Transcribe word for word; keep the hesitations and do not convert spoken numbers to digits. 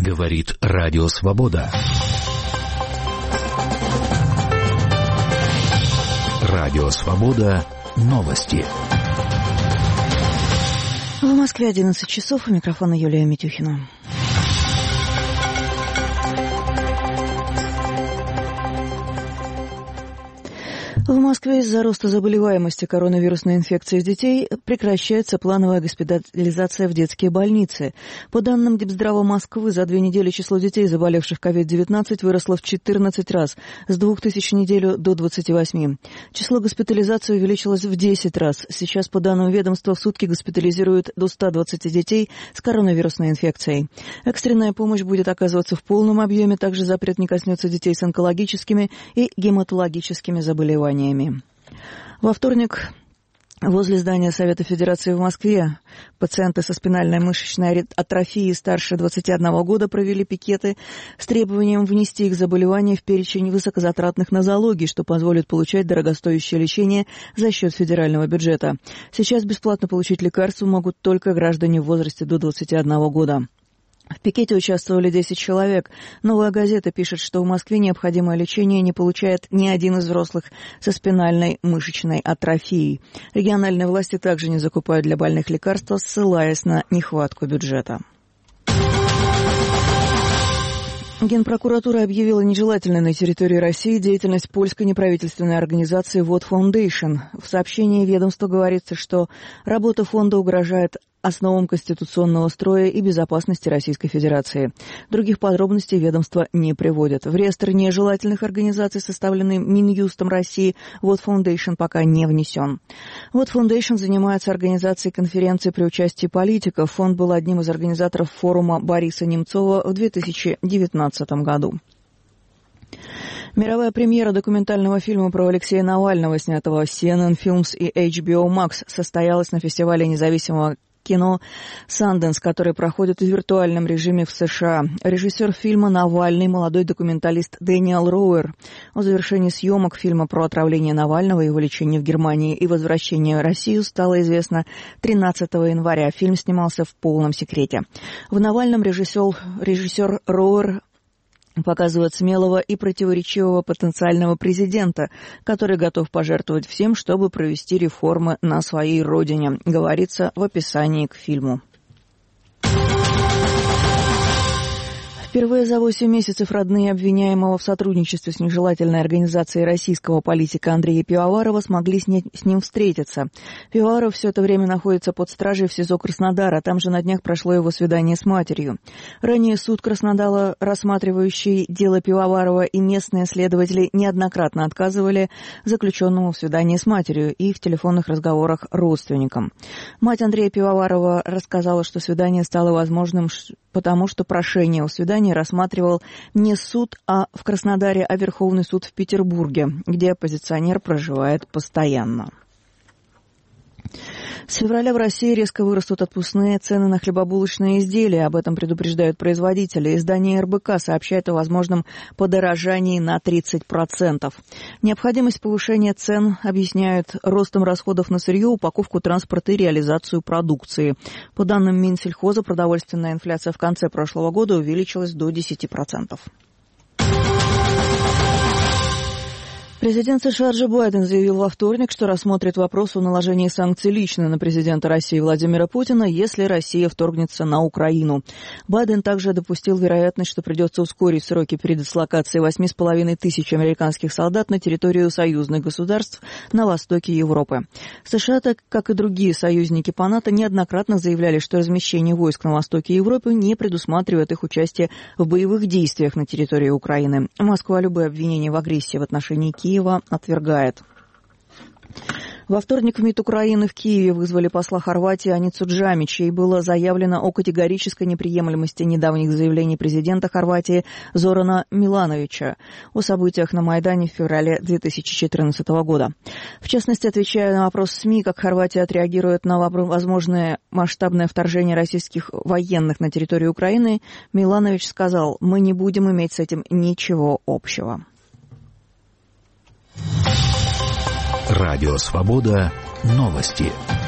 Говорит Радио Свобода. Радио Свобода. Новости. В Москве одиннадцать часов. У микрофона Юлия Митюхина. В Москве из-за роста заболеваемости коронавирусной инфекцией детей прекращается плановая госпитализация в детские больницы. По данным Депздрава Москвы, за две недели число детей, заболевших ковид девятнадцать, выросло в четырнадцать раз, с двух тысяч в неделю до двадцати восьми. Число госпитализаций увеличилось в десять раз. Сейчас, по данным ведомства, в сутки госпитализируют до ста двадцати детей с коронавирусной инфекцией. Экстренная помощь будет оказываться в полном объеме, также запрет не коснется детей с онкологическими и гематологическими заболеваниями. Во вторник возле здания Совета Федерации в Москве пациенты со спинальной мышечной атрофией старше двадцати одного года провели пикеты с требованием внести их заболевания в перечень высокозатратных нозологий, что позволит получать дорогостоящее лечение за счет федерального бюджета. Сейчас бесплатно получить лекарства могут только граждане в возрасте до двадцати одного года. В пикете участвовали десять человек. «Новая газета» пишет, что в Москве необходимое лечение не получает ни один из взрослых со спинальной мышечной атрофией. Региональные власти также не закупают для больных лекарства, ссылаясь на нехватку бюджета. Генпрокуратура объявила нежелательной на территории России деятельность польской неправительственной организации «Вот Foundation». В сообщении ведомства говорится, что работа фонда угрожает основам конституционного строя и безопасности Российской Федерации. Других подробностей ведомство не приводит. В реестр нежелательных организаций, составленный Минюстом России, «Вот Foundation» пока не внесен. «Вот Foundation» занимается организацией конференций при участии политиков. Фонд был одним из организаторов форума Бориса Немцова в две тысячи девятнадцатом году. Мировая премьера документального фильма про Алексея Навального, снятого си эн эн Films и эйч би о Max, состоялась на фестивале независимого кино «Санденс», который проходит в виртуальном режиме в США. Режиссер фильма «Навальный» — молодой документалист Дэниел Роуэр. О завершении съемок фильма про отравление Навального, его лечение в Германии и возвращение в Россию стало известно тринадцатого января. Фильм снимался в полном секрете. В «Навальном» режиссер, режиссер Роуэр показывает смелого и противоречивого потенциального президента, который готов пожертвовать всем, чтобы провести реформы на своей родине, говорится в описании к фильму. Впервые за восемь месяцев родные обвиняемого в сотрудничестве с нежелательной организацией российского политика Андрея Пивоварова смогли с ним встретиться. Пивоваров все это время находится под стражей в СИЗО Краснодара, там же на днях прошло его свидание с матерью. Ранее суд Краснодара, рассматривающий дело Пивоварова, и местные следователи неоднократно отказывали заключенному в свидании с матерью и в телефонных разговорах родственникам. Мать Андрея Пивоварова рассказала, что свидание стало возможным, потому что прошение о свидании рассматривал не суд, а в Краснодаре, а Верховный суд в Петербурге, где оппозиционер проживает постоянно. С февраля в России резко вырастут отпускные цены на хлебобулочные изделия. Об этом предупреждают производители. Издание эр бэ ка сообщает о возможном подорожании на тридцать процентов. Необходимость повышения цен объясняют ростом расходов на сырье, упаковку транспорта и реализацию продукции. По данным Минсельхоза, продовольственная инфляция в конце прошлого года увеличилась до десяти процентов. Президент США Джо Байден заявил во вторник, что рассмотрит вопрос о наложении санкций лично на президента России Владимира Путина, если Россия вторгнется на Украину. Байден также допустил вероятность, что придется ускорить сроки передислокации восьми с половиной тысяч американских солдат на территорию союзных государств на востоке Европы. США, так как и другие союзники по НАТО, неоднократно заявляли, что размещение войск на востоке Европы не предусматривает их участие в боевых действиях на территории Украины. Москва любые обвинения в агрессии в отношении Киева Киева отвергает. Во вторник в МИД Украины в Киеве вызвали посла Хорватии Аницу Джамич, и было заявлено о категорической неприемлемости недавних заявлений президента Хорватии Зорана Милановича о событиях на Майдане в феврале две тысячи четырнадцатого года. В частности, отвечая на вопрос СМИ, как Хорватия отреагирует на возможное масштабное вторжение российских военных на территорию Украины, Миланович сказал: «Мы не будем иметь с этим ничего общего». Радио Свобода. Новости.